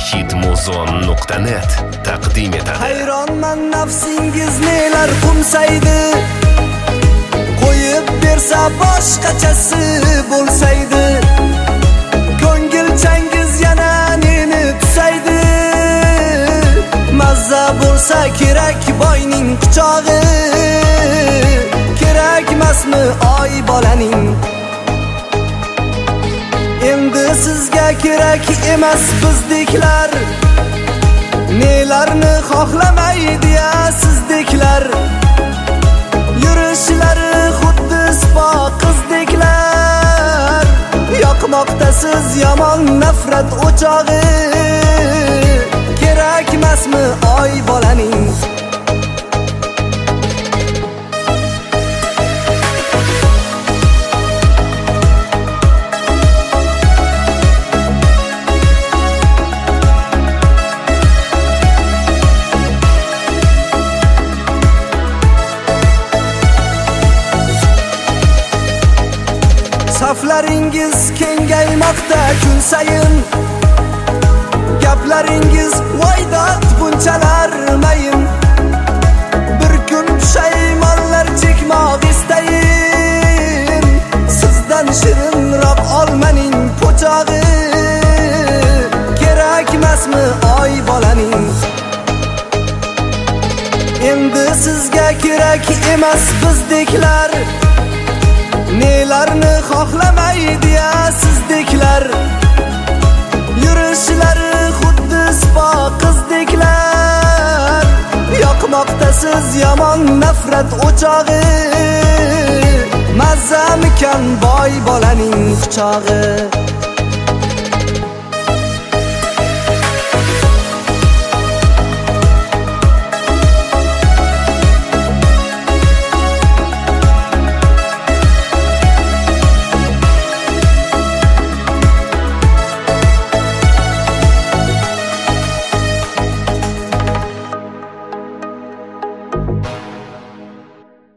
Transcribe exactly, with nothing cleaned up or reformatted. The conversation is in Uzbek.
hitmuzon nuqta net taqdim etadi. Hayronman nafsingiz nelar qumsaydi, qo'yib bersa boshqachasi bo'lsaydi, ko'ngilchangiz yana neni tusaydi. Mazza bo'lsa kerak boyning quchog'i, kerakmasmi oy bolaning. Endi sizga kerak emas bizdeklar, nelarni xohlamaydi ya sizdeklar. Yurishlari xuddi spo qizdeklar, yoqmoqda siz yomon nafrat o'chog'i, kerakmasmi oy bolaning. Saflaringiz kengaymoqda kun sayin, gaplaringiz voydot bunchalar mayin. Bir kun pushaymonlar chekmoq istayin, sizdan shirinroq olmaning po'chog'i, kerakmasmi oy bolaning. Endi sizga kerak emas bizdeklar, nelarni xohlamaydi ya sizdeklar. Yurishlari xuddi spo qizdeklar, yoqmoqda siz yomon nafrat o'chog'i, mazzamikan boy bolaning quchog'i.